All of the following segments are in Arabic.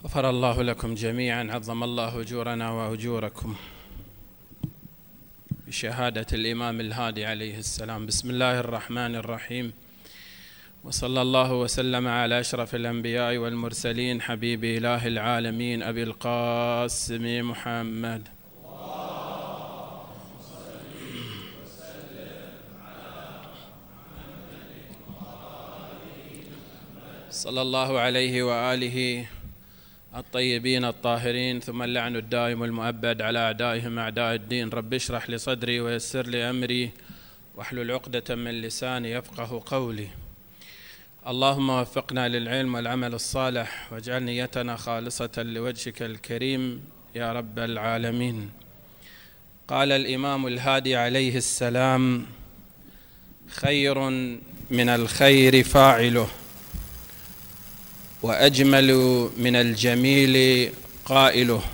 غفر الله لكم جميعا، عظم الله أجورنا وأجوركم بشهادة الإمام الهادي عليه السلام. بسم الله الرحمن الرحيم، وصلى الله وسلم على أشرف الأنبياء والمرسلين، حبيب إله العالمين أبي القاسم محمد. صلى الله عليه وآله الطيبين الطاهرين، ثم اللعن الدائم المؤبد على أعدائهم أعداء الدين. رب اشرح لي صدري ويسر لي أمري واحلل عقدة من لساني يفقه قولي. اللهم وفقنا للعلم والعمل الصالح، واجعل نيتنا خالصة لوجهك الكريم يا رب العالمين. قال الإمام الهادي عليه السلام: خير من الخير فاعله، وأجمل من الجميل قائله،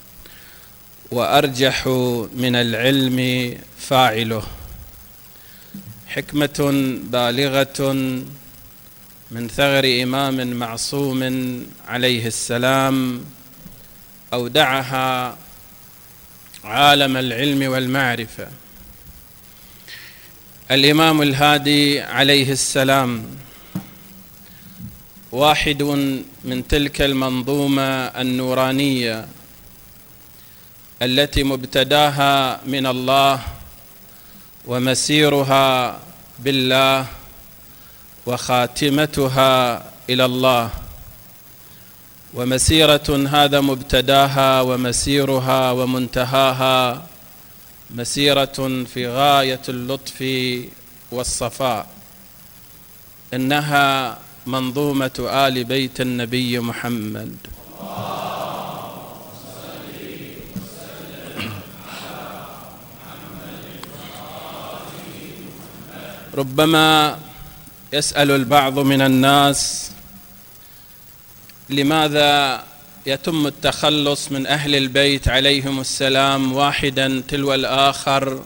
وأرجح من العلم فاعله. حكمة بالغة من ثغر إمام معصوم عليه السلام، أودعها عالم العلم والمعرفة. الإمام الهادي عليه السلام واحد من تلك المنظومة النورانية التي مبتداها من الله ومسيرها بالله وخاتمتها إلى الله. ومسيرة هذا مبتداها ومسيرها ومنتهاها مسيرة في غاية اللطف والصفاء. إنها منظومة آل بيت النبي محمد. ربما يسأل البعض من الناس: لماذا يتم التخلص من أهل البيت عليهم السلام واحدا تلو الآخر،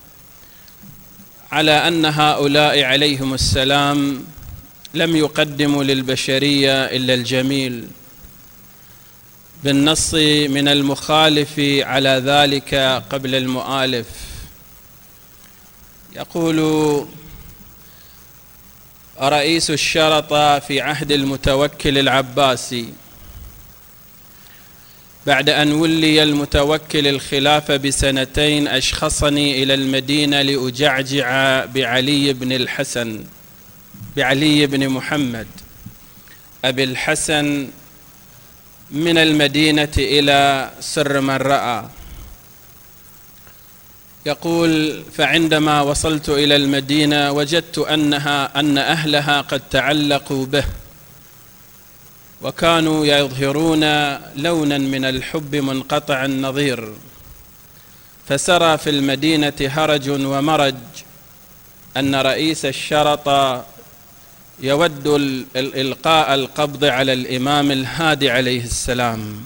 على أن هؤلاء عليهم السلام لم يقدموا للبشرية إلا الجميل؟ بالنص من المخالف على ذلك قبل المؤالف. يقول رئيس الشرطة في عهد المتوكل العباسي بعد أن ولي المتوكل الخلافة بسنتين: أشخصني إلى المدينة لأجعجع بعلي بن محمد أبي الحسن من المدينة إلى سر من رأى. يقول: فعندما وصلت إلى المدينة وجدت أن أهلها قد تعلقوا به، وكانوا يظهرون لونا من الحب منقطع النظير، فسرى في المدينة هرج ومرج أن رئيس الشرطة يود إلقاء القبض على الإمام الهادي عليه السلام.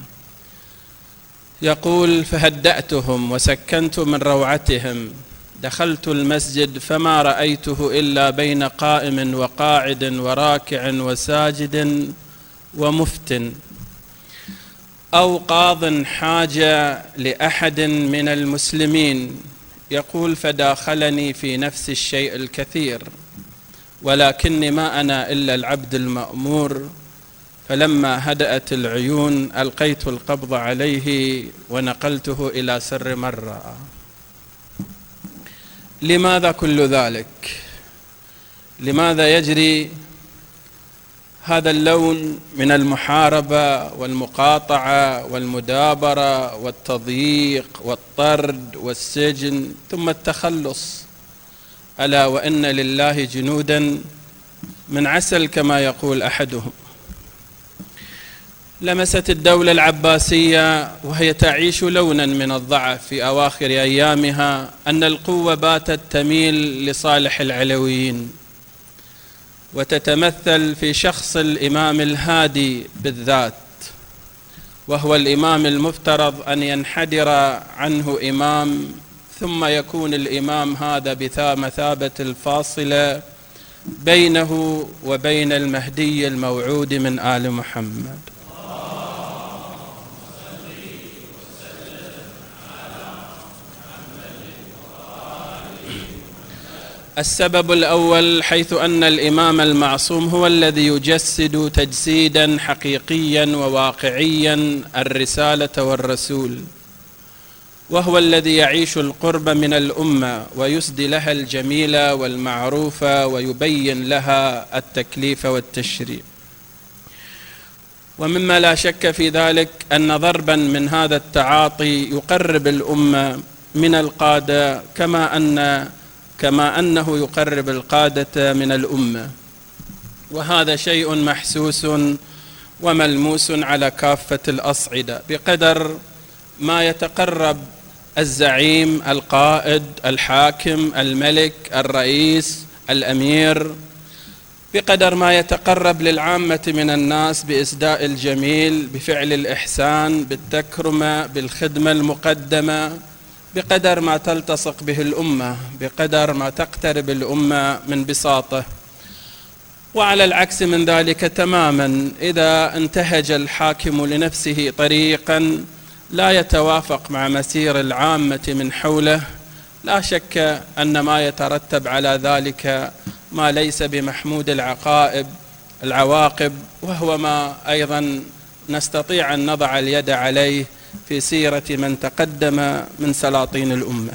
يقول: فهدأتهم وسكنت من روعتهم، دخلت المسجد فما رأيته إلا بين قائم وقاعد وراكع وساجد ومفتن أو قاض حاجة لأحد من المسلمين. يقول: فداخلني في نفس الشيء الكثير، ولكني ما أنا إلا العبد المأمور. فلما هدأت العيون ألقيت القبض عليه ونقلته إلى سر مرة. لماذا كل ذلك؟ لماذا يجري هذا اللون من المحاربة والمقاطعة والمدابرة والتضييق والطرد والسجن ثم التخلص؟ ألا وإن لله جنودا من عسل كما يقول أحدهم. لمست الدولة العباسية وهي تعيش لونا من الضعف في أواخر أيامها أن القوة باتت تميل لصالح العلويين، وتتمثل في شخص الإمام الهادي بالذات، وهو الإمام المفترض أن ينحدر عنه إمام، ثم يكون الإمام هذا بمثابة الفاصلة بينه وبين المهدي الموعود من آل محمد. السبب الأول، حيث أن الإمام المعصوم هو الذي يجسد تجسيدا حقيقيا وواقعيا الرسالة والرسول، وهو الذي يعيش القرب من الأمة ويسدي لها الجميل والمعروف ويبين لها التكليف والتشريع. ومما لا شك في ذلك أن ضربا من هذا التعاطي يقرب الأمة من القادة كما أنه يقرب القادة من الأمة، وهذا شيء محسوس وملموس على كافة الأصعدة. بقدر ما يتقرب الزعيم، القائد، الحاكم، الملك، الرئيس، الأمير، بقدر ما يتقرب للعامة من الناس بإسداء الجميل، بفعل الإحسان، بالتكرمة، بالخدمة المقدمة، بقدر ما تلتصق به الأمة، بقدر ما تقترب الأمة من بساطة. وعلى العكس من ذلك تماما، إذا انتهج الحاكم لنفسه طريقا لا يتوافق مع مسير العامة من حوله، لا شك أن ما يترتب على ذلك ما ليس بمحمود العواقب، وهو ما أيضا نستطيع أن نضع اليد عليه في سيرة من تقدم من سلاطين الأمة.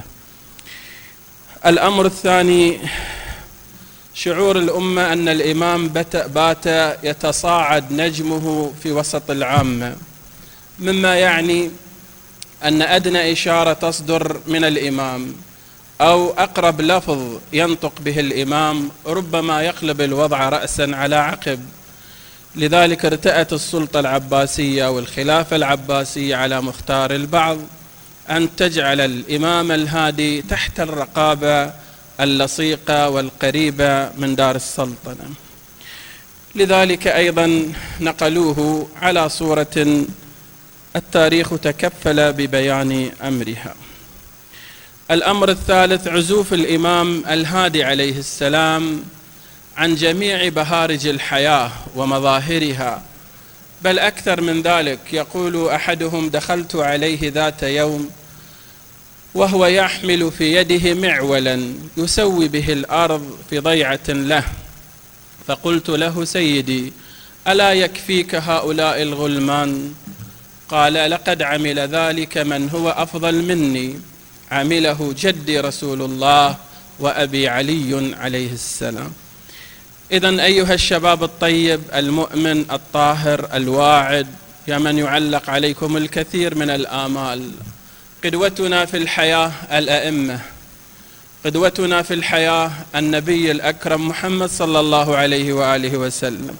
الأمر الثاني، شعور الأمة أن الإمام بات يتصاعد نجمه في وسط العامة، مما يعني أن أدنى إشارة تصدر من الإمام أو أقرب لفظ ينطق به الإمام ربما يقلب الوضع رأسا على عقب. لذلك ارتأت السلطة العباسية والخلافة العباسية على مختار البعض أن تجعل الإمام الهادي تحت الرقابة اللصيقة والقريبة من دار السلطنة. لذلك أيضا نقلوه على صورة التاريخ تكفل ببيان أمرها. الأمر الثالث، عزوف الإمام الهادي عليه السلام عن جميع بهارج الحياة ومظاهرها، بل أكثر من ذلك. يقول أحدهم: دخلت عليه ذات يوم وهو يحمل في يده معولا يسوي به الأرض في ضيعة له، فقلت له: سيدي، ألا يكفيك هؤلاء الغلمان؟ قال: لقد عمل ذلك من هو أفضل مني، عمله جدي رسول الله وأبي علي عليه السلام. إذن أيها الشباب الطيب المؤمن الطاهر الواعد، يا من يعلق عليكم الكثير من الآمال، قدوتنا في الحياة الأئمة، قدوتنا في الحياة النبي الأكرم محمد صلى الله عليه وآله وسلم.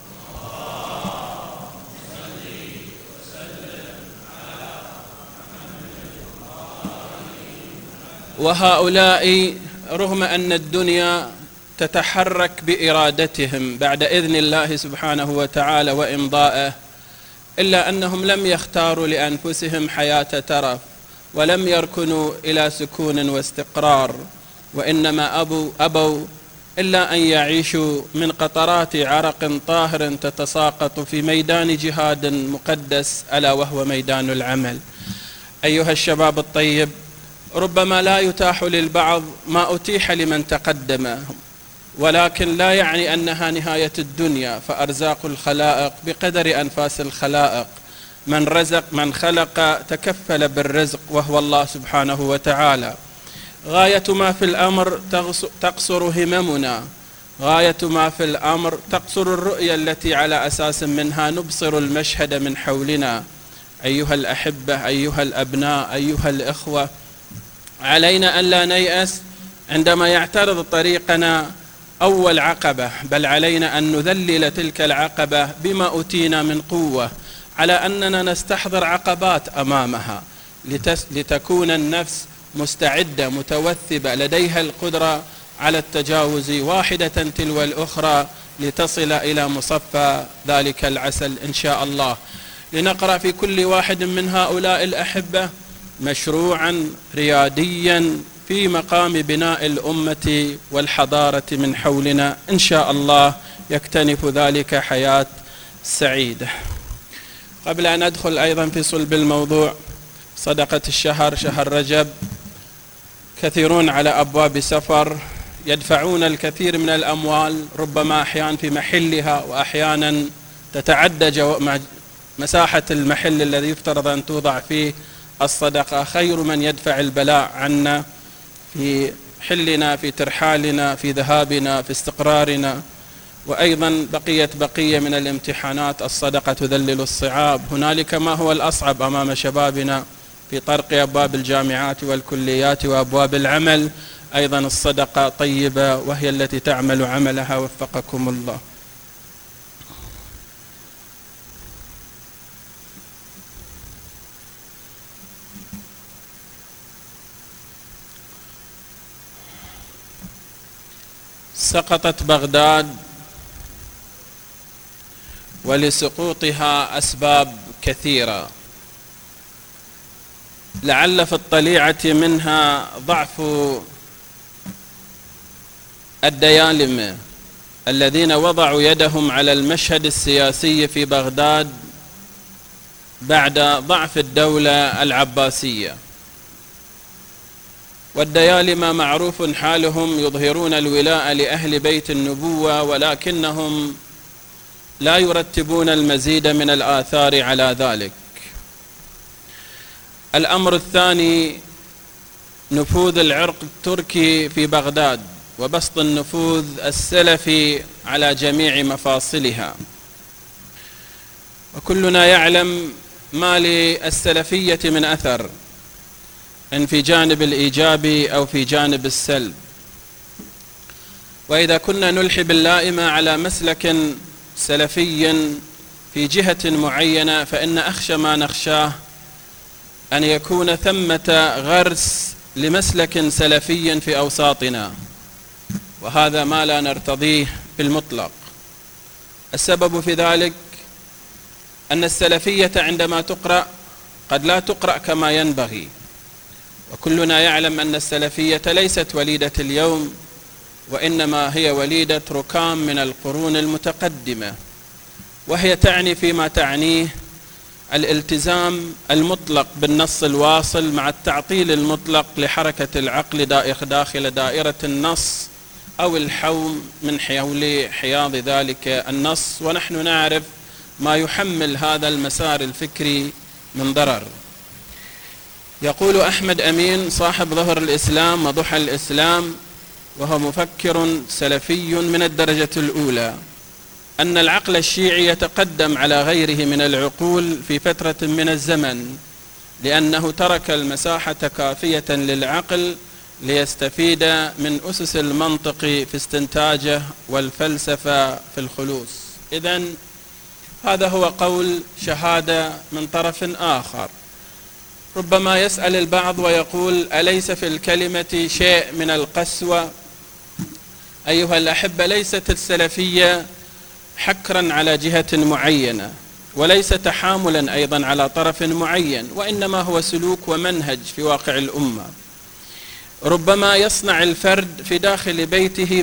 وهؤلاء رغم أن الدنيا تتحرك بإرادتهم بعد إذن الله سبحانه وتعالى وإمضائه، إلا أنهم لم يختاروا لأنفسهم حياة ترف، ولم يركنوا إلى سكون واستقرار، وإنما أبوا إلا أن يعيشوا من قطرات عرق طاهر تتساقط في ميدان جهاد مقدس، ألا وهو ميدان العمل. أيها الشباب الطيب، ربما لا يتاح للبعض ما أتيح لمن تقدمهم، ولكن لا يعني أنها نهاية الدنيا، فأرزاق الخلائق بقدر أنفاس الخلائق. من خلق تكفل بالرزق وهو الله سبحانه وتعالى. غاية ما في الأمر تقصر هممنا، غاية ما في الأمر تقصر الرؤية التي على أساس منها نبصر المشهد من حولنا. أيها الأحبة، أيها الأبناء، أيها الإخوة، علينا أن لا نيأس عندما يعترض طريقنا أول عقبة، بل علينا أن نذلل تلك العقبة بما أوتينا من قوة، على أننا نستحضر عقبات أمامها لتكون النفس مستعدة متوثبة لديها القدرة على التجاوز واحدة تلو الأخرى لتصل إلى مصفى ذلك العسل إن شاء الله. لنقرأ في كل واحد من هؤلاء الأحبة مشروعا رياديا في مقام بناء الأمة والحضارة من حولنا إن شاء الله، يكتنف ذلك حياة سعيدة. قبل أن أدخل أيضا في صلب الموضوع، صدقة الشهر، شهر رجب، كثيرون على أبواب سفر يدفعون الكثير من الأموال، ربما أحيانا في محلها وأحيانا تتعدى مساحة المحل الذي يفترض أن توضع فيه الصدقة، خير من يدفع البلاء عنا في حلنا، في ترحالنا، في ذهابنا، في استقرارنا. وأيضا بقية من الامتحانات. الصدقة تذلل الصعاب. هنالك ما هو الأصعب أمام شبابنا في طرق أبواب الجامعات والكليات وأبواب العمل. أيضا الصدقة طيبة وهي التي تعمل عملها، وفقكم الله. سقطت بغداد، ولسقوطها أسباب كثيرة، لعل في الطليعة منها ضعف الديالمة الذين وضعوا يدهم على المشهد السياسي في بغداد بعد ضعف الدولة العباسية. والديالمة معروف حالهم، يظهرون الولاء لأهل بيت النبوة، ولكنهم لا يرتبون المزيد من الآثار على ذلك. الأمر الثاني نفوذ العرق التركي في بغداد، وبسط النفوذ السلفي على جميع مفاصلها. وكلنا يعلم ما للسلفية من أثر، إن في جانب الإيجابي أو في جانب السلب. وإذا كنا نلحي باللائمة على مسلك سلفي في جهة معينة، فإن أخشى ما نخشاه أن يكون ثمة غرس لمسلك سلفي في أوساطنا، وهذا ما لا نرتضيه بالمطلق. السبب في ذلك أن السلفية عندما تقرأ قد لا تقرأ كما ينبغي، وكلنا يعلم أن السلفية ليست وليدة اليوم، وإنما هي وليدة ركام من القرون المتقدمة، وهي تعني فيما تعنيه الالتزام المطلق بالنص الواصل مع التعطيل المطلق لحركة العقل داخل دائرة النص أو الحوم من حول حياض ذلك النص. ونحن نعرف ما يحمل هذا المسار الفكري من ضرر. يقول أحمد أمين صاحب ظهر الإسلام وضحى الإسلام، وهو مفكر سلفي من الدرجة الأولى، أن العقل الشيعي يتقدم على غيره من العقول في فترة من الزمن، لأنه ترك المساحة كافية للعقل ليستفيد من أسس المنطق في استنتاجه والفلسفة في الخلوص. إذن هذا هو قول شهادة من طرف آخر. ربما يسأل البعض ويقول: أليس في الكلمة شيء من القسوة؟ أيها الأحبة، ليست السلفية حكرا على جهة معينة، وليس تحاملا أيضا على طرف معين، وإنما هو سلوك ومنهج في واقع الأمة. ربما يصنع الفرد في داخل بيته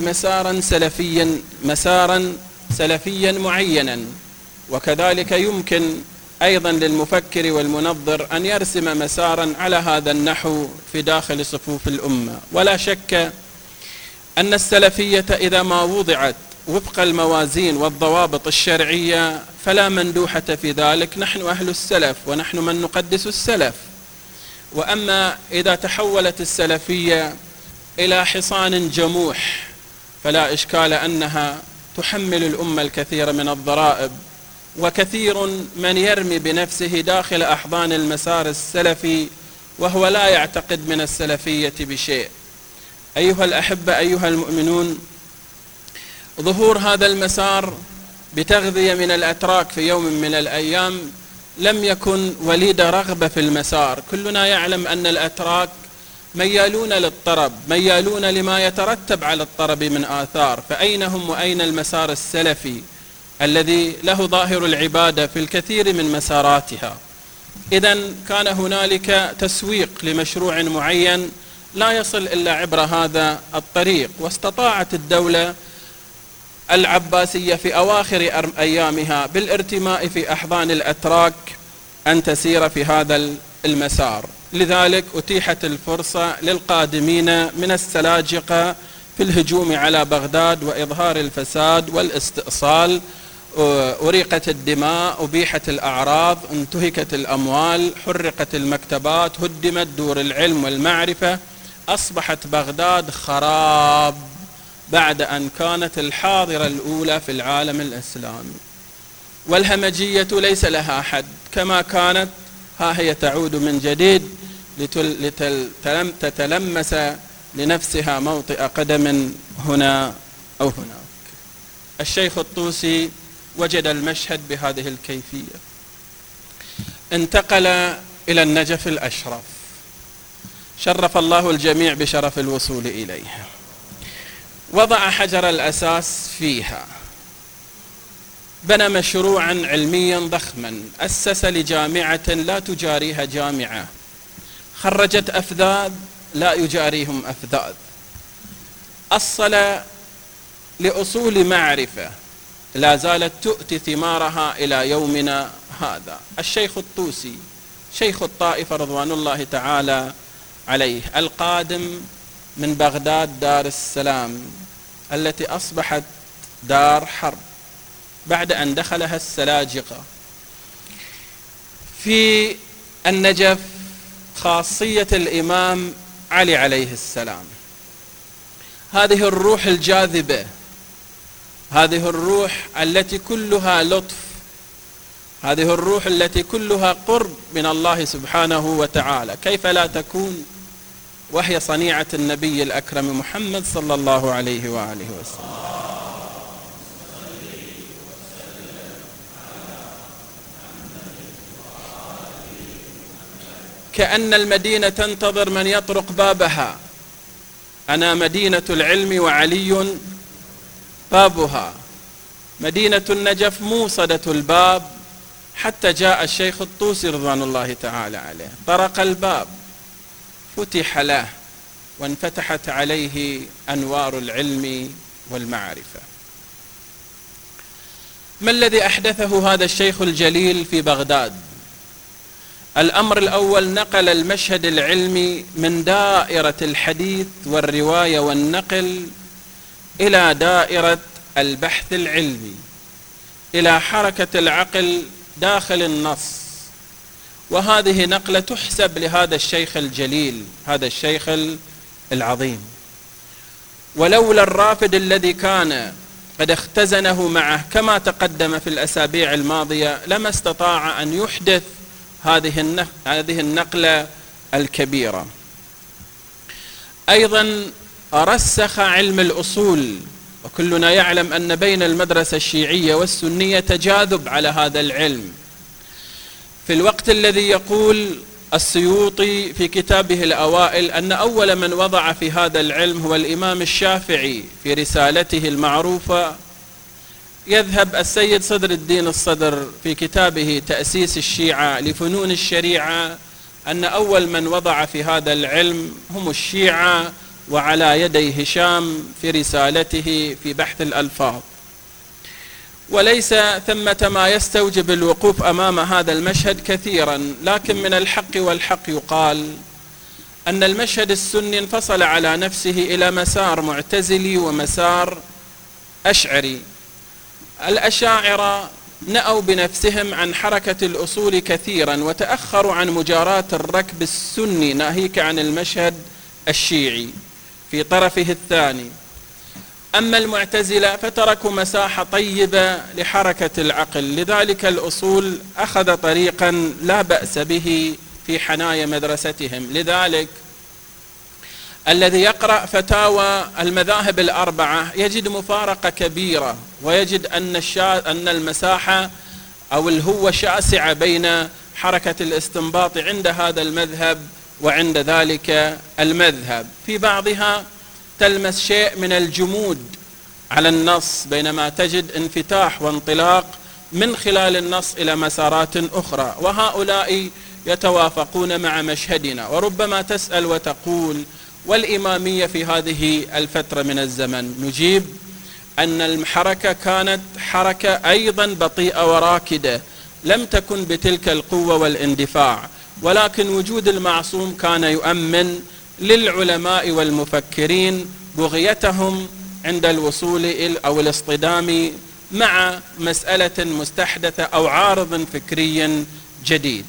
مسارا سلفيا معينا، وكذلك يمكن أيضا للمفكر والمنظر أن يرسم مسارا على هذا النحو في داخل صفوف الأمة. ولا شك أن السلفية إذا ما وضعت وفق الموازين والضوابط الشرعية فلا مندوحة في ذلك. نحن أهل السلف ونحن من نقدس السلف. وأما إذا تحولت السلفية إلى حصان جموح فلا إشكال أنها تحمل الأمة الكثير من الضرائب، وكثير من يرمي بنفسه داخل أحضان المسار السلفي وهو لا يعتقد من السلفية بشيء. أيها الأحبة، أيها المؤمنون، ظهور هذا المسار بتغذية من الأتراك في يوم من الأيام لم يكن وليد رغبة في المسار. كلنا يعلم أن الأتراك ميالون للطرب، ميالون لما يترتب على الطرب من آثار، فأين هم وأين المسار السلفي الذي له ظاهر العبادة في الكثير من مساراتها؟ إذن كان هنالك تسويق لمشروع معين لا يصل إلا عبر هذا الطريق. واستطاعت الدولة العباسية في أواخر أيامها بالارتماء في أحضان الأتراك أن تسير في هذا المسار. لذلك أتيحت الفرصة للقادمين من السلاجقة في الهجوم على بغداد وإظهار الفساد والاستئصال، أريقت الدماء، أبيحت الأعراض، انتهكت الأموال، حرقت المكتبات، هدمت دور العلم والمعرفة، أصبحت بغداد خراب بعد أن كانت الحاضرة الأولى في العالم الإسلامي. والهمجية ليس لها حد، كما كانت ها هي تعود من جديد لتتلمس لنفسها موطئ قدم هنا أو هناك. الشيخ الطوسي وجد المشهد بهذه الكيفية، انتقل إلى النجف الأشرف، شرف الله الجميع بشرف الوصول إليها، وضع حجر الأساس فيها، بنى مشروعا علميا ضخما، أسس لجامعة لا تجاريها جامعة، خرجت أفذاذ لا يجاريهم أفذاذ، أصل لأصول معرفة لا زالت تؤتي ثمارها إلى يومنا هذا. الشيخ الطوسي شيخ الطائفة رضوان الله تعالى عليه، القادم من بغداد دار السلام التي أصبحت دار حرب بعد أن دخلها السلاجقة. في النجف خاصية الإمام علي عليه السلام، هذه الروح الجاذبة، هذه الروح التي كلها لطف، هذه الروح التي كلها قرب من الله سبحانه وتعالى، كيف لا تكون وهي صنيعة النبي الأكرم محمد صلى الله عليه وآله وسلم. كأن المدينة تنتظر من يطرق بابها، أنا مدينة العلم وعلي بابها. مدينة النجف موصدة الباب حتى جاء الشيخ الطوسي رضوان الله تعالى عليه، طرق الباب، فتح له وانفتحت عليه أنوار العلم والمعرفة. ما الذي أحدثه هذا الشيخ الجليل في بغداد؟ الأمر الأول، نقل المشهد العلمي من دائرة الحديث والرواية والنقل إلى دائرة البحث العلمي، إلى حركة العقل داخل النص. وهذه نقلة تحسب لهذا الشيخ الجليل، هذا الشيخ العظيم. ولولا الرافد الذي كان قد اختزنه معه كما تقدم في الأسابيع الماضية لما استطاع أن يحدث هذه النقلة الكبيرة. أيضا رسخ علم الأصول، وكلنا يعلم أن بين المدرسة الشيعية والسنية تجاذب على هذا العلم، في الوقت الذي يقول السيوطي في كتابه الأوائل أن أول من وضع في هذا العلم هو الإمام الشافعي في رسالته المعروفة، يذهب السيد صدر الدين الصدر في كتابه تأسيس الشيعة لفنون الشريعة أن أول من وضع في هذا العلم هم الشيعة، وعلى يدي هشام في رسالته في بحث الألفاظ. وليس ثمة ما يستوجب الوقوف أمام هذا المشهد كثيرا، لكن من الحق والحق يقال أن المشهد السني انفصل على نفسه إلى مسار معتزلي ومسار أشعري. الأشاعرة نأوا بنفسهم عن حركة الأصول كثيرا وتأخروا عن مجاراة الركب السني ناهيك عن المشهد الشيعي في طرفه الثاني. أما المعتزلة فتركوا مساحة طيبة لحركة العقل، لذلك الأصول أخذ طريقا لا بأس به في حنايا مدرستهم. لذلك الذي يقرأ فتاوى المذاهب الأربعة يجد مفارقة كبيرة، ويجد أن المساحة أو الهوة شاسعة بين حركة الاستنباط عند هذا المذهب وعند ذلك المذهب. في بعضها تلمس شيء من الجمود على النص، بينما تجد انفتاح وانطلاق من خلال النص إلى مسارات أخرى، وهؤلاء يتوافقون مع مشهدنا. وربما تسأل وتقول والإمامية في هذه الفترة من الزمن؟ نجيب أن الحركة كانت حركة أيضا بطيئة وراكدة، لم تكن بتلك القوة والاندفاع، ولكن وجود المعصوم كان يؤمن للعلماء والمفكرين بغيتهم عند الوصول أو الاصطدام مع مسألة مستحدثة أو عارض فكري جديد.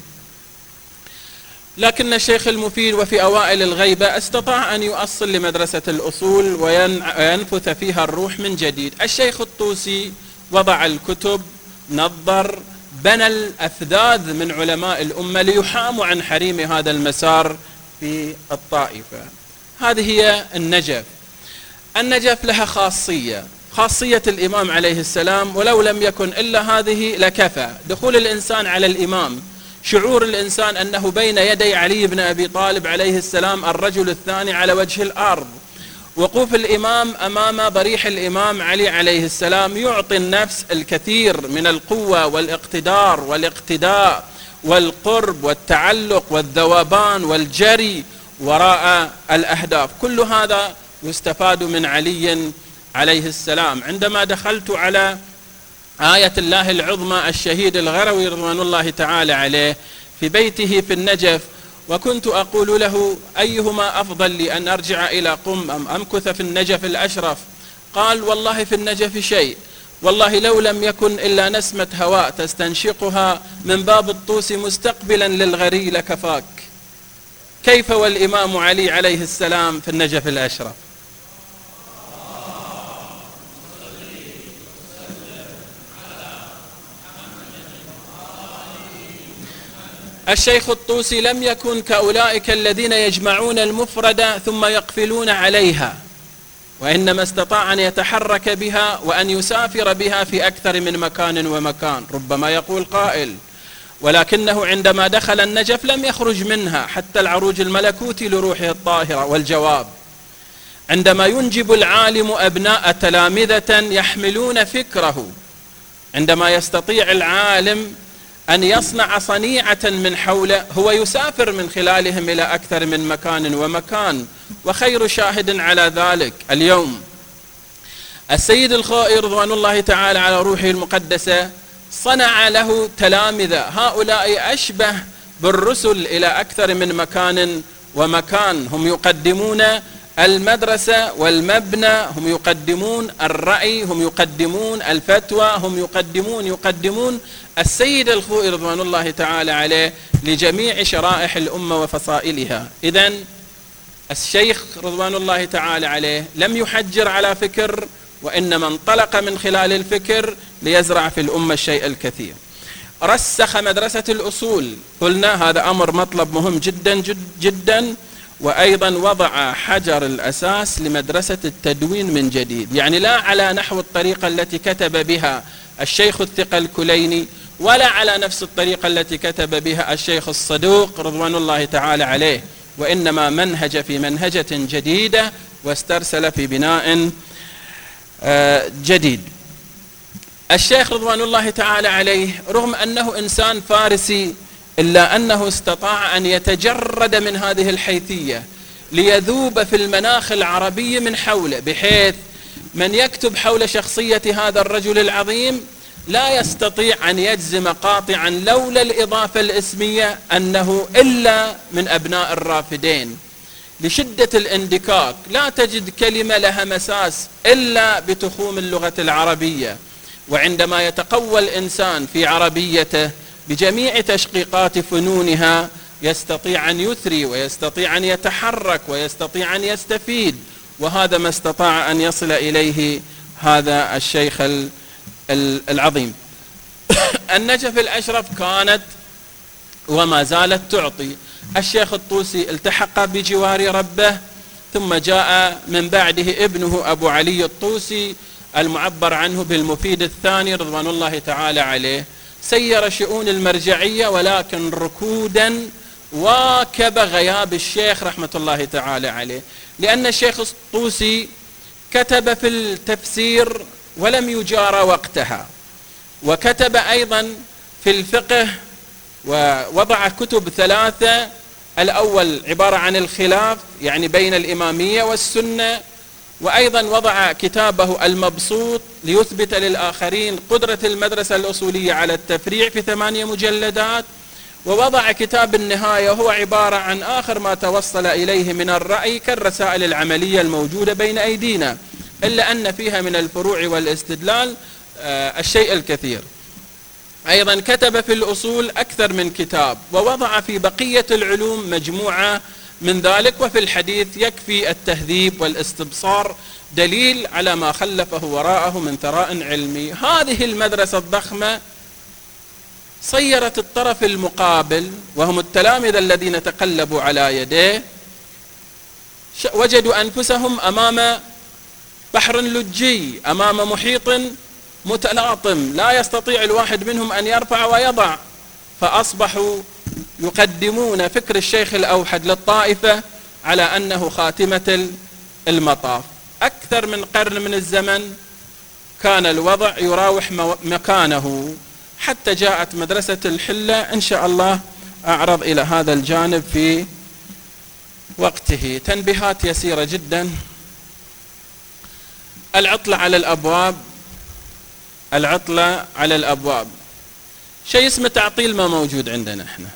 لكن الشيخ المفيد وفي أوائل الغيبة استطاع أن يؤصل لمدرسة الأصول وينفث فيها الروح من جديد. الشيخ الطوسي وضع الكتب، نظر، بنى الأفذاذ من علماء الأمة ليحاموا عن حريم هذا المسار في الطائفة. هذه هي النجف. النجف لها خاصية الإمام عليه السلام، ولو لم يكن إلا هذه لكفى. دخول الإنسان على الإمام، شعور الإنسان أنه بين يدي علي بن أبي طالب عليه السلام الرجل الثاني على وجه الأرض، وقوف الإمام أمام ضريح الإمام علي عليه السلام يعطي النفس الكثير من القوة والاقتدار والاقتداء والقرب والتعلق والذوبان والجري وراء الأهداف. كل هذا يستفاد من علي عليه السلام. عندما دخلت على آية الله العظمى الشهيد الغروي رضوان الله تعالى عليه في بيته في النجف، وكنت أقول له أيهما أفضل لي، أن أرجع إلى قم أم أمكث في النجف الأشرف؟ قال والله في النجف شيء، والله لو لم يكن إلا نسمة هواء تستنشقها من باب الطوس مستقبلا للغري لكفاك. كيف والإمام علي عليه السلام في النجف الأشرف؟ الشيخ الطوسي لم يكن كأولئك الذين يجمعون المفردة ثم يقفلون عليها، وإنما استطاع أن يتحرك بها وأن يسافر بها في أكثر من مكان ومكان. ربما يقول قائل ولكنه عندما دخل النجف لم يخرج منها حتى العروج الملكوتي لروحه الطاهرة. والجواب: عندما ينجب العالم أبناء تلامذة يحملون فكره، عندما يستطيع العالم أن يصنع صنيعة من حوله، هو يسافر من خلالهم إلى أكثر من مكان ومكان. وخير شاهد على ذلك اليوم السيد الخوئي رضوان الله تعالى على روحه المقدسة صنع له تلامذة، هؤلاء أشبه بالرسل إلى أكثر من مكان ومكان. هم يقدمون المدرسة والمبنى، هم يقدمون الرأي، هم يقدمون الفتوى، هم يقدمون السيد الخوئي رضوان الله تعالى عليه لجميع شرائح الأمة وفصائلها. إذن الشيخ رضوان الله تعالى عليه لم يحجر على فكر، وإنما انطلق من خلال الفكر ليزرع في الأمة الشيء الكثير. رسخ مدرسة الأصول، قلنا هذا أمر مطلب مهم جدا جدا، وأيضا وضع حجر الأساس لمدرسة التدوين من جديد، يعني لا على نحو الطريقة التي كتب بها الشيخ الثقة الكليني، ولا على نفس الطريقة التي كتب بها الشيخ الصدوق رضوان الله تعالى عليه، وإنما منهج في منهجة جديدة واسترسل في بناء جديد. الشيخ رضوان الله تعالى عليه رغم أنه إنسان فارسي، إلا أنه استطاع أن يتجرد من هذه الحيثية ليذوب في المناخ العربي من حوله، بحيث من يكتب حول شخصية هذا الرجل العظيم لا يستطيع أن يجزم قاطعا لولا الإضافة الاسمية أنه إلا من أبناء الرافدين. لشدة الاندكاك لا تجد كلمة لها مساس إلا بتخوم اللغة العربية، وعندما يتقوى الإنسان في عربيته بجميع تشقيقات فنونها يستطيع أن يثري ويستطيع أن يتحرك ويستطيع أن يستفيد، وهذا ما استطاع أن يصل إليه هذا الشيخ العظيم. النجف الأشرف كانت وما زالت تعطي. الشيخ الطوسي التحق بجوار ربه، ثم جاء من بعده ابنه أبو علي الطوسي المعبر عنه بالمفيد الثاني رضوان الله تعالى عليه، سير شؤون المرجعية ولكن ركودا واكب غياب الشيخ رحمة الله تعالى عليه، لأن الشيخ الطوسي كتب في التفسير ولم يجار وقتها، وكتب أيضا في الفقه ووضع كتب ثلاثة. الأول عبارة عن الخلاف يعني بين الإمامية والسنة، وأيضا وضع كتابه المبسوط ليثبت للآخرين قدرة المدرسة الأصولية على التفريع في 8 مجلدات، ووضع كتاب النهاية، وهو عبارة عن آخر ما توصل إليه من الرأي كالرسائل العملية الموجودة بين أيدينا، إلا أن فيها من الفروع والاستدلال الشيء الكثير. أيضا كتب في الأصول أكثر من كتاب، ووضع في بقية العلوم مجموعة من ذلك. وفي الحديث يكفي التهذيب والاستبصار دليل على ما خلفه وراءه من ثراء علمي. هذه المدرسة الضخمة صيرت الطرف المقابل وهم التلامذة الذين تقلبوا على يديه، وجدوا أنفسهم أمام بحر لجي، أمام محيط متلاطم لا يستطيع الواحد منهم أن يرفع ويضع، فأصبحوا يقدمون فكر الشيخ الأوحد للطائفة على أنه خاتمة المطاف. أكثر من قرن من الزمن كان الوضع يراوح مكانه، حتى جاءت مدرسة الحلة. إن شاء الله أعرض إلى هذا الجانب في وقته. تنبيهات يسيرة جدا. العطلة على الأبواب، العطلة على الأبواب شيء اسمه تعطيل ما موجود عندنا احنا.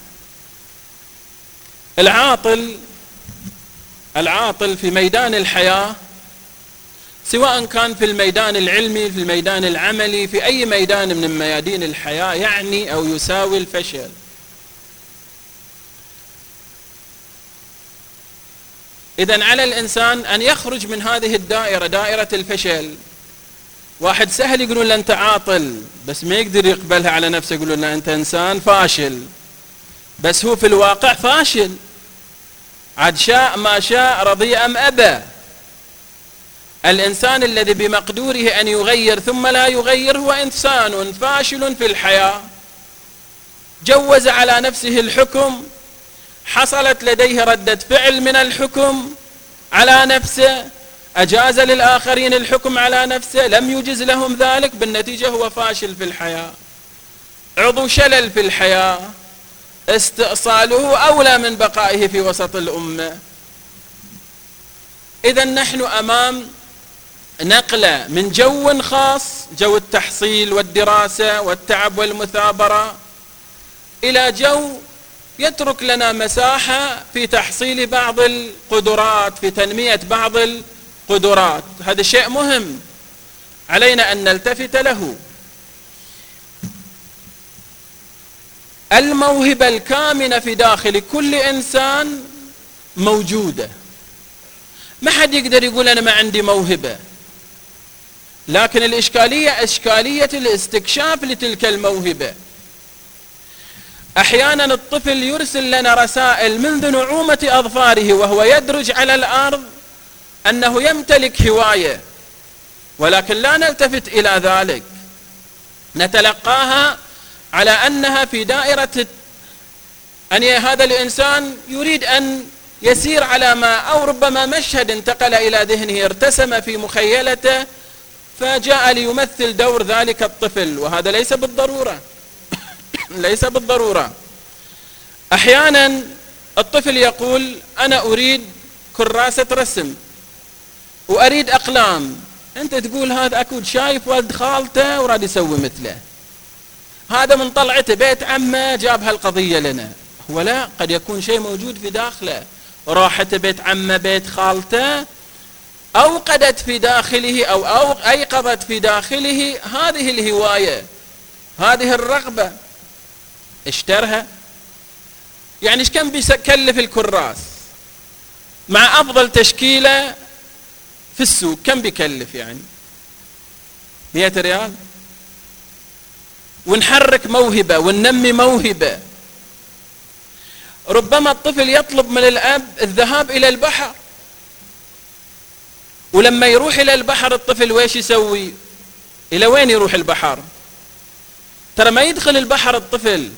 العاطل في ميدان الحياة، سواء كان في الميدان العلمي، في الميدان العملي، في أي ميدان من ميادين الحياة، يعني أو يساوي الفشل. إذن على الإنسان أن يخرج من هذه الدائرة، دائرة الفشل. واحد سهل يقولون له أنت عاطل، بس ما يقدر يقبلها على نفسه، يقولون له أنت إنسان فاشل، بس هو في الواقع فاشل. عاد شاء ما شاء، رضي أم أبى. الإنسان الذي بمقدوره أن يغير ثم لا يغير هو إنسان فاشل في الحياة. جوز على نفسه الحكم، حصلت لديه ردة فعل من الحكم على نفسه، أجاز للآخرين الحكم على نفسه، لم يجز لهم ذلك، بالنتيجة هو فاشل في الحياة، عضو شلل في الحياة، استئصاله أولى من بقائه في وسط الأمة. إذن نحن أمام نقلة من جو خاص، جو التحصيل والدراسة والتعب والمثابرة، إلى جو يترك لنا مساحة في تحصيل بعض القدرات، في تنمية بعض القدرات. هذا شيء مهم علينا أن نلتفت له. الموهبة الكامنة في داخل كل إنسان موجودة، ما حد يقدر يقول أنا ما عندي موهبة، لكن الإشكالية إشكالية الاستكشاف لتلك الموهبة. أحيانا الطفل يرسل لنا رسائل منذ نعومة أظفاره وهو يدرج على الأرض أنه يمتلك هواية، ولكن لا نلتفت إلى ذلك، نتلقاها على أنها في دائرة أن هذا الإنسان يريد أن يسير على ما، أو ربما مشهد انتقل إلى ذهنه ارتسم في مخيلته فجاء ليمثل دور ذلك الطفل، وهذا ليس بالضرورة ليس بالضرورة. أحيانا الطفل يقول أنا أريد كراسة رسم وأريد أقلام، أنت تقول هذا أكيد شايف ولد خالته وراد يسوي مثله، هذا من طلعته بيت عمه جاب هالقضية لنا. هو لا، قد يكون شيء موجود في داخله، راحته بيت عمه بيت خالته أوقدت في داخله أو أيقظت في داخله هذه الهواية، هذه الرغبة، اشترها. يعني ايش كم بيكلف الكراس مع أفضل تشكيلة في السوق؟ كم بيكلف؟ يعني 100 ريال. ونحرك موهبة وننمي موهبة. ربما الطفل يطلب من الأب الذهاب إلى البحر، ولما يروح إلى البحر الطفل ويش يسوي؟ إلى وين يروح البحر؟ ترى ما يدخل البحر الطفل،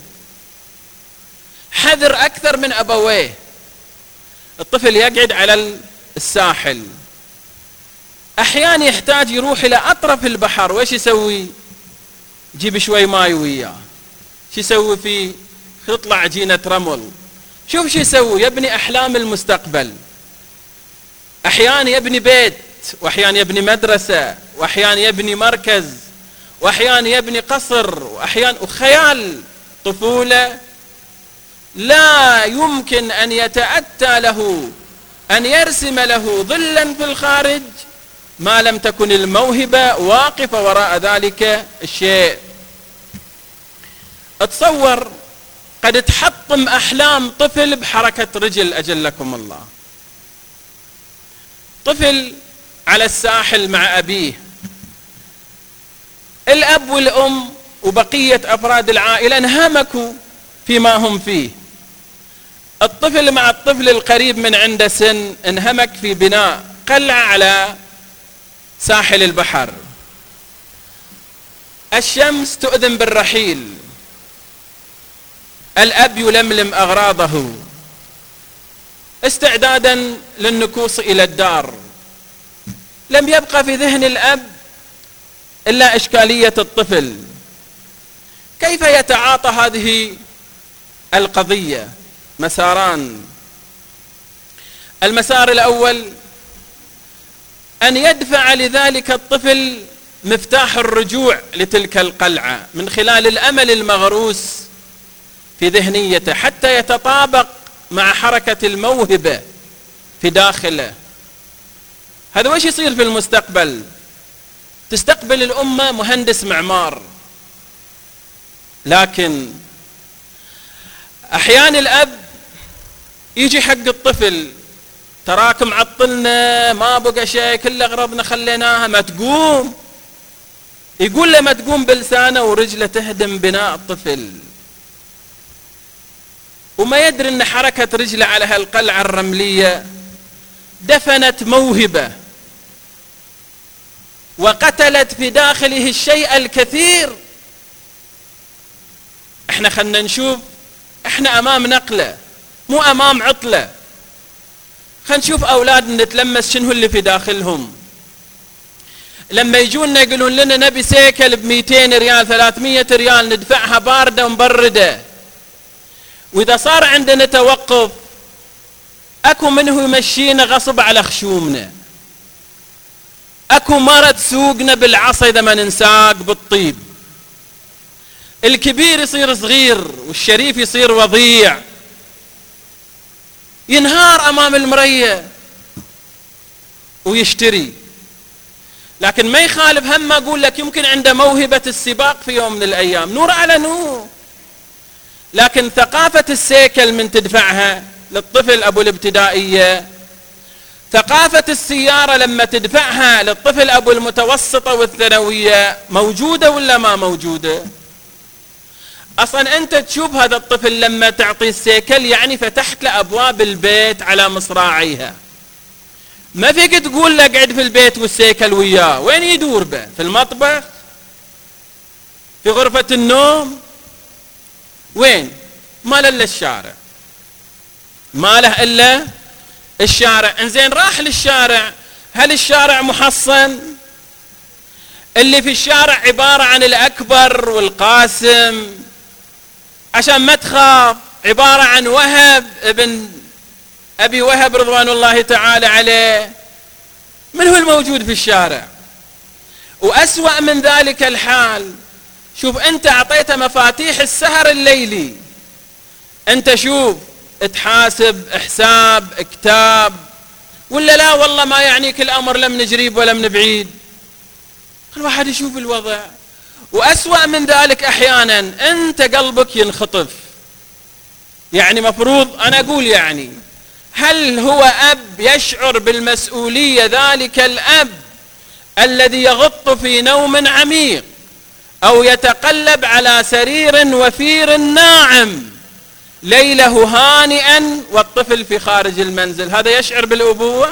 حذر أكثر من أبويه. الطفل يقعد على الساحل، أحيانا يحتاج يروح إلى أطرف البحر، ويش يسوي؟ جيب شوي ماي وياه، شو يسوي فيه؟ يطلع عجينة رمل. شوف شو يسوي، يبني أحلام المستقبل. أحيانا يبني بيت، وأحيانا يبني مدرسة، وأحيانا يبني مركز، وأحيانا يبني قصر، وأحيانا وخيال طفولة لا يمكن أن يتأتى له أن يرسم له ظلا في الخارج ما لم تكن الموهبة واقفة وراء ذلك الشيء. اتصور قد تحطم أحلام طفل بحركة رجل أجلكم الله. طفل على الساحل مع أبيه، الأب والأم وبقية أفراد العائلة انهمكوا فيما هم فيه. الطفل مع الطفل القريب من عنده سن انهمك في بناء قلعة على ساحل البحر. الشمس تؤذن بالرحيل، الأب يلملم أغراضه استعدادا للنكوص إلى الدار. لم يبقى في ذهن الأب إلا إشكالية الطفل، كيف يتعاطى هذه القضية؟ مساران. المسار الأول أن يدفع لذلك الطفل مفتاح الرجوع لتلك القلعة من خلال الأمل المغروس في ذهنيته حتى يتطابق مع حركة الموهبة في داخله. هذا وش يصير في المستقبل؟ تستقبل الأمة مهندس معمار، لكن أحيانا الأب يجي حق الطفل تراك معطلنا، ما بقى شيء، كل أغراضنا خليناها، ما تقوم. يقول له ما تقوم بلسانه ورجله تهدم بناء الطفل، وما يدري أن حركة رجله على هالقلعة الرملية دفنت موهبة وقتلت في داخله الشيء الكثير. احنا خلنا نشوف، احنا امام نقلة مو امام عطلة. خلنا نشوف اولادنا نتلمس شنو اللي في داخلهم. لما يجونا يقولون لنا نبي سيكل ب200 ريال 300 ريال ندفعها باردة ومبردة، واذا صار عندنا توقف اكو منه يمشينا غصب على خشومنا، اكو مرة تسوقنا بالعصا اذا ما ننساق بالطيب. الكبير يصير صغير والشريف يصير وضيع، ينهار امام المرية ويشتري. لكن ما يخالف، هم اقول لك يمكن عنده موهبة السباق في يوم من الايام، نور على نور. لكن ثقافة السيكل من تدفعها للطفل ابو الابتدائية، ثقافة السيارة لما تدفعها للطفل ابو المتوسطة والثانوية، موجودة ولا ما موجودة؟ اصلا انت تشوف هذا الطفل لما تعطيه السيكل يعني فتحت له ابواب البيت على مصراعيها. ما فيك تقول له اقعد في البيت والسيكل وياه، وين يدور به؟ في المطبخ؟ في غرفة النوم؟ وين؟ ما له الا الشارع، ما له الا الشارع. انزين راح للشارع، هل الشارع محصن؟ اللي في الشارع عبارة عن الأكبر والقاسم، عشان ما تخاف عبارة عن وهب ابن أبي وهب رضوان الله تعالى عليه. من هو الموجود في الشارع؟ وأسوأ من ذلك الحال، شوف أنت أعطيته مفاتيح السهر الليلي، أنت شوف تحاسب حساب كتاب ولا لا؟ والله ما يعنيك الأمر، لم نجريب ولا من بعيد. الواحد يشوف الوضع. وأسوأ من ذلك أحيانا أنت قلبك ينخطف. يعني مفروض أنا أقول يعني هل هو أب يشعر بالمسؤولية، ذلك الأب الذي يغط في نوم عميق أو يتقلب على سرير وفير ناعم ليله هانئا والطفل في خارج المنزل، هذا يشعر بالأبوة؟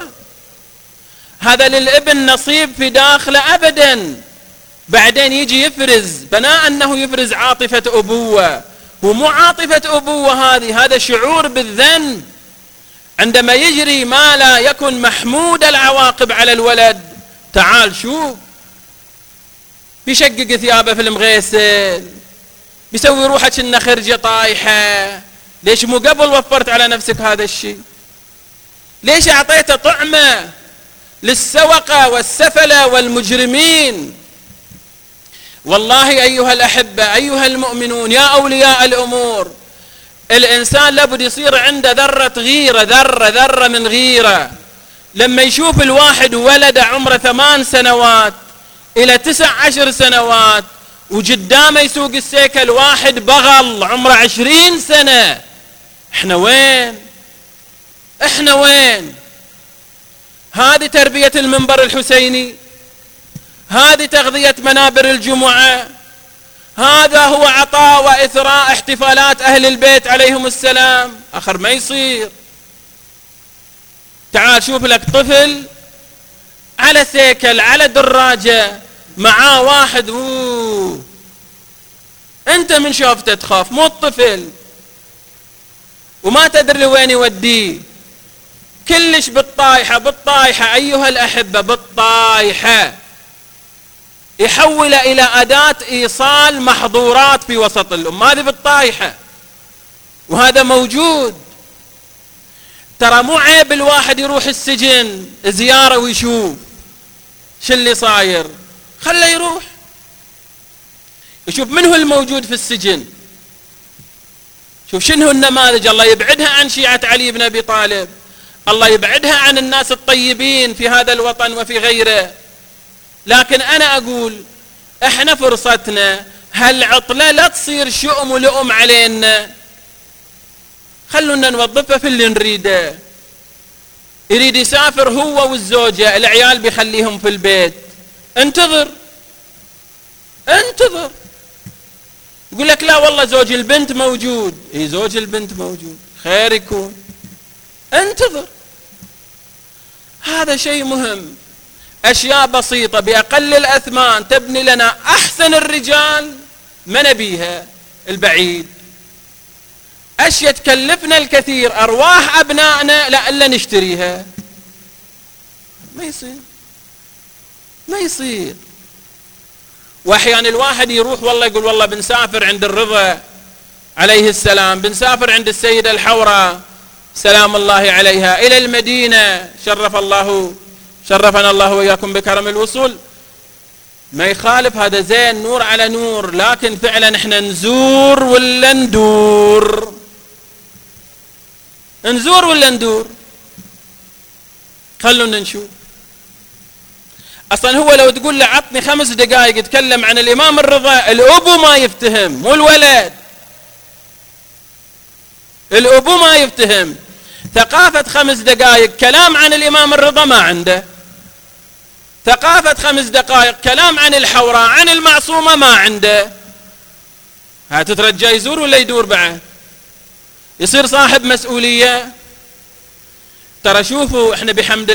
هذا للابن نصيب في داخله أبدا. بعدين يجي يفرز، بناء أنه يفرز عاطفة أبوة، ومو عاطفة أبوة هذا شعور بالذنب. عندما يجري ما لا يكن محمود العواقب على الولد، تعال شوف، بيشقق ثيابه في المغيسل، بيسوي روحه كأنه خرجة طايحة. ليش مو قبل وفرت على نفسك هذا الشيء؟ ليش أعطيته طعمة للسوقة والسفلة والمجرمين؟ والله أيها الأحبة، أيها المؤمنون، يا أولياء الأمور، الإنسان لابد يصير عنده ذرة غيرة، ذرة من غيرة. لما يشوف الواحد ولد عمره 8 سنوات إلى 19 سنوات وقدامه يسوق السيكل واحد بغل عمره 20 سنة، احنا وين؟ هذه تربية المنبر الحسيني؟ هذه تغذية منابر الجمعة؟ هذا هو عطاء وإثراء احتفالات أهل البيت عليهم السلام؟ آخر ما يصير. تعال شوف لك طفل على سيكل على دراجة معاه واحد، أنت من شافته تخاف، مو الطفل، وما تدري وين يوديه. كلش بالطايحة أيها الأحبة، بالطايحة يحول إلى أداة إيصال محظورات في وسط الأمة، هذه بالطايحة، وهذا موجود. ترى مو عيب الواحد يروح السجن زيارة ويشوف شو اللي صاير، خله يروح يشوف من هو الموجود في السجن، شوف شنو النماذج. الله يبعدها عن شيعة علي بن أبي طالب، الله يبعدها عن الناس الطيبين في هذا الوطن وفي غيره. لكن أنا أقول إحنا فرصتنا هالعطلة لا تصير شؤم ولؤم علينا، خلونا نوظفها في اللي نريده. يريد يسافر هو والزوجة، العيال بيخليهم في البيت، انتظر. يقول لك لا والله زوج البنت موجود، زوج البنت موجود، خير يكون، انتظر. هذا شيء مهم. أشياء بسيطة بأقل الأثمان تبني لنا أحسن الرجال، ما نبيها البعيد. أشياء تكلفنا الكثير، أرواح أبنائنا لا إلا نشتريها، ما يصير. وأحيانا الواحد يروح والله يقول والله بنسافر عند الرضا عليه السلام، بنسافر عند السيدة الحوراء سلام الله عليها إلى المدينة، شرفنا الله وإياكم بكرم الوصول. ما يخالف، هذا زين، نور على نور. لكن فعلا احنا نزور ولا ندور؟ خلونا نشوف. اصلا هو لو تقول له عطني 5 دقائق يتكلم عن الامام الرضا، الابو ما يفتهم، مو الولد، الابو ما يفتهم. ثقافة 5 دقائق كلام عن الامام الرضا ما عنده، ثقافة 5 دقائق كلام عن الحوراء عن المعصومة ما عنده. هتترجى يزور ولا يدور بعد؟ يصير صاحب مسؤولية. ترى شوفوا احنا بحمد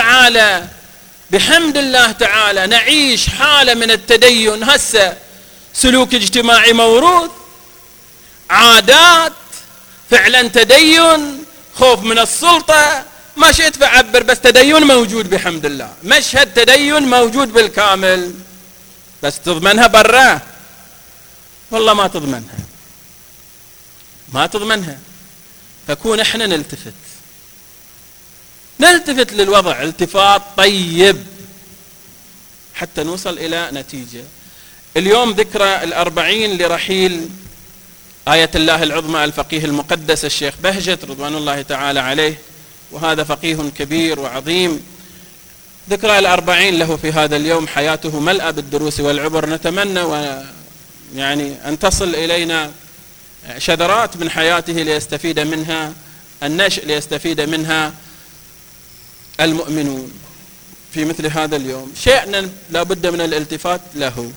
الله تعالى نعيش حالة من التدين. هسه سلوك اجتماعي موروث، عادات، فعلا تدين، خوف من السلطة، ما شئت فعبر، بس تدين موجود بحمد الله، مشهد تدين موجود بالكامل. بس تضمنها براه؟ والله ما تضمنها. فكون احنا نلتفت للوضع التفات طيب حتى نوصل إلى نتيجة. اليوم ذكرى 40 لرحيل آية الله العظمى الفقيه المقدس الشيخ بهجت رضوان الله تعالى عليه، وهذا فقيه كبير وعظيم. ذكرى 40 له في هذا اليوم، حياته ملأى بالدروس والعبر. نتمنى يعني أن تصل إلينا شذرات من حياته ليستفيد منها النشء، ليستفيد منها المؤمنون في مثل هذا اليوم. شيء لا بد من الالتفات له.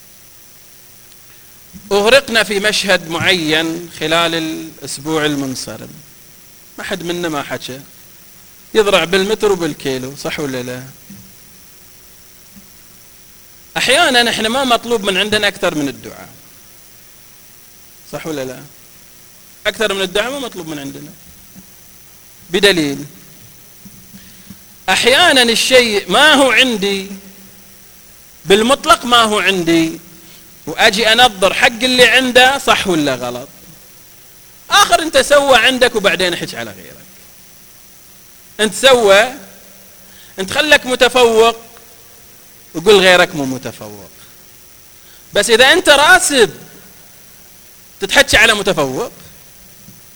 أغرقنا في مشهد معين خلال الأسبوع المنصرم، ما حد منا ما حكى، يضرع بالمتر وبالكيلو، صح ولا لا؟ أحيانا احنا ما مطلوب من عندنا أكثر من الدعاء، صح ولا لا؟ أكثر من الدعاء ما مطلوب من عندنا، بدليل أحيانا الشيء ما هو عندي بالمطلق، ما هو عندي، وأجي أنظر حق اللي عنده، صح ولا غلط؟ آخر أنت سوى عندك وبعدين حج على غيرك. أنت سوى، أنت خلك متفوق وقل غيرك مو متفوق. بس إذا أنت راسب تتحكي على متفوق،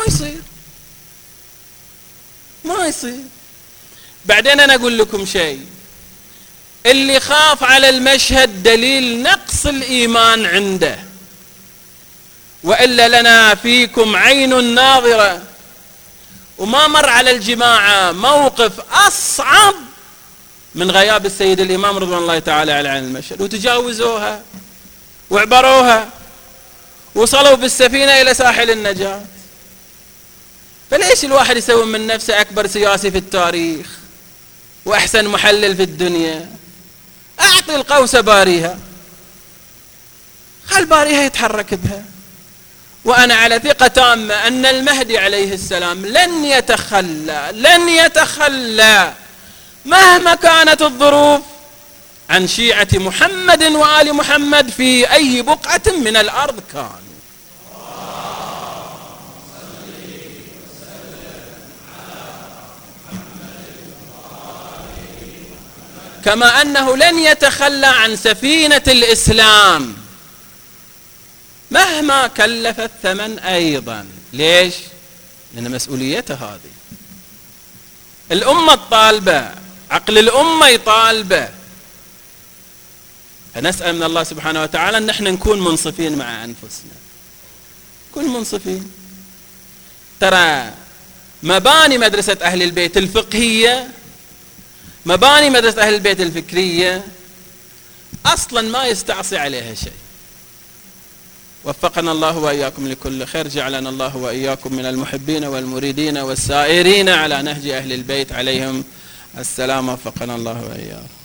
ما يصير. بعدين أنا أقول لكم شيء، اللي خاف على المشهد دليل نقص الإيمان عنده، وإلا لنا فيكم عين ناظرة. وما مر على الجماعة موقف أصعب من غياب السيد الإمام رضوان الله تعالى عليه عن المشهد، وتجاوزوها وعبروها وصلوا بالسفينة إلى ساحل النجاة. فليش الواحد يسوي من نفسه أكبر سياسي في التاريخ وأحسن محلل في الدنيا؟ أعطي القوس باريها، خل باريها يتحرك بها. وأنا على ثقة تامة أن المهدي عليه السلام لن يتخلى مهما كانت الظروف عن شيعة محمد وآل محمد في أي بقعة من الأرض كانوا. كما أنه لن يتخلى عن سفينة الإسلام مهما كلف الثمن أيضا. ليش؟ لأن مسؤوليته هذه. الأمة الطالبة، عقل الأمة يطالبه. فنسأل من الله سبحانه وتعالى أن نحن نكون منصفين مع أنفسنا، نكون منصفين. ترى مباني مدرسة أهل البيت الفقهية، مباني مدرسة أهل البيت الفكرية أصلا ما يستعصي عليها شيء. وفقنا الله وإياكم لكل خير، جعلنا الله وإياكم من المحبين والمريدين والسائرين على نهج أهل البيت عليهم السلام. وفقنا الله وإياكم.